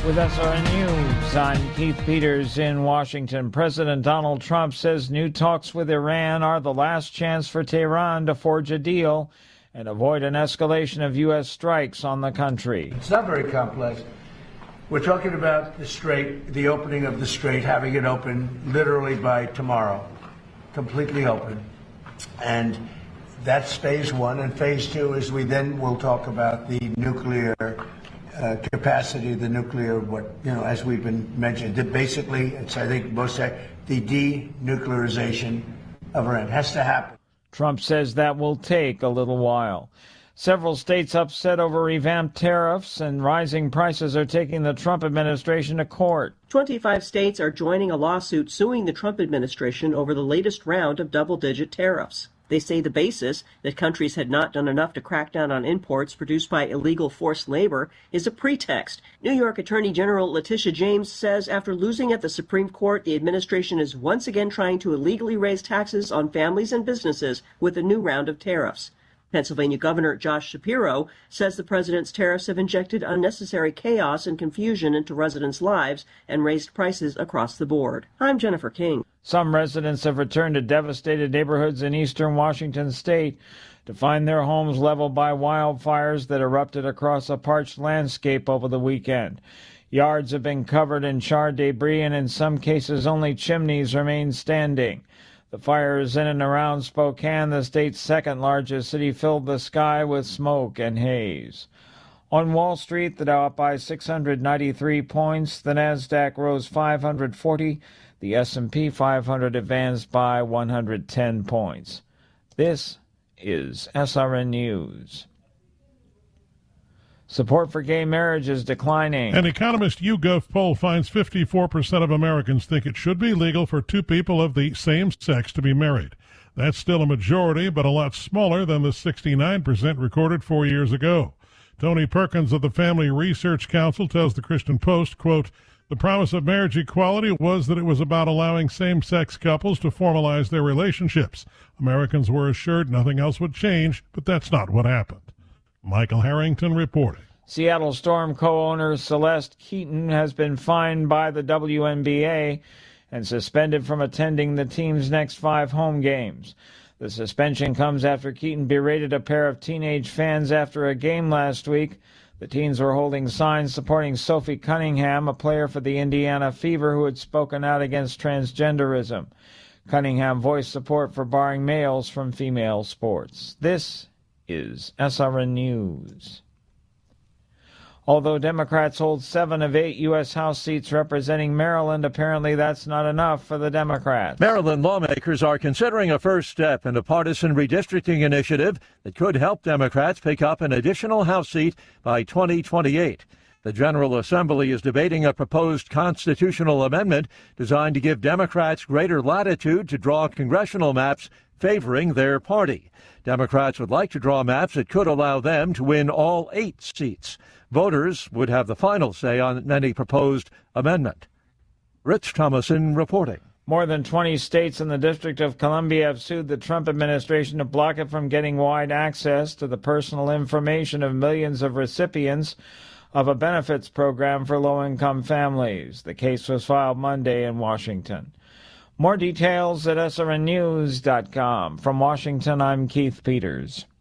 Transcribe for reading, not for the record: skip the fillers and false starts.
With SRN News, I'm Keith Peters in Washington. President Donald Trump says new talks with Iran are the last chance for Tehran to forge a deal and avoid an escalation of U.S. strikes on the country. It's not very complex. We're talking about the Strait, the opening of the Strait, having it open literally by tomorrow, completely open. And that's phase one. And phase two is we then will talk about the nuclear capacity, the nuclear, as we've been mentioned. Basically, it's, I think, the denuclearization of Iran has to happen. Trump says that will take a little while. Several states upset over revamped tariffs, and rising prices are taking the Trump administration to court. 25 states are joining a lawsuit suing the Trump administration over the latest round of double-digit tariffs. They say the basis, that countries had not done enough to crack down on imports produced by illegal forced labor, is a pretext. New York Attorney General Letitia James says after losing at the Supreme Court, the administration is once again trying to illegally raise taxes on families and businesses with a new round of tariffs. Pennsylvania Governor Josh Shapiro says the president's tariffs have injected unnecessary chaos and confusion into residents' lives and raised prices across the board. I'm Jennifer King. Some residents have returned to devastated neighborhoods in eastern Washington state to find their homes leveled by wildfires that erupted across a parched landscape over the weekend. Yards have been covered in charred debris, and in some cases only chimneys remain standing. The fires in and around Spokane, the state's second largest city, filled the sky with smoke and haze. On Wall Street, the Dow up by 693 points, the Nasdaq rose 540, the S&P 500 advanced by 110 points. This is SRN News. Support for gay marriage is declining. An Economist YouGov poll finds 54% of Americans think it should be legal for two people of the same sex to be married. That's still a majority, but a lot smaller than the 69% recorded 4 years ago. Tony Perkins of the Family Research Council tells the Christian Post, quote, "The promise of marriage equality was that it was about allowing same-sex couples to formalize their relationships. Americans were assured nothing else would change, but that's not what happened." Michael Harrington reporting. Seattle Storm co-owner Celeste Keaton has been fined by the WNBA and suspended from attending the team's next 5 home games. The suspension comes after Keaton berated a pair of teenage fans after a game last week. The teens were holding signs supporting Sophie Cunningham, a player for the Indiana Fever who had spoken out against transgenderism. Cunningham voiced support for barring males from female sports. This is SRN News. Although Democrats hold 7 of 8 U.S. House seats representing Maryland, apparently that's not enough for the Democrats. Maryland lawmakers are considering a first step in a partisan redistricting initiative that could help Democrats pick up an additional House seat by 2028. The General Assembly is debating a proposed constitutional amendment designed to give Democrats greater latitude to draw congressional maps favoring their party. Democrats would like to draw maps that could allow them to win all 8 seats. Voters would have the final say on any proposed amendment. Rich Thomason reporting. More than 20 states and the District of Columbia have sued the Trump administration to block it from getting wide access to the personal information of millions of recipients of a benefits program for low-income families. The case was filed Monday in Washington. More details at srnnews.com. From Washington, I'm Keith Peters.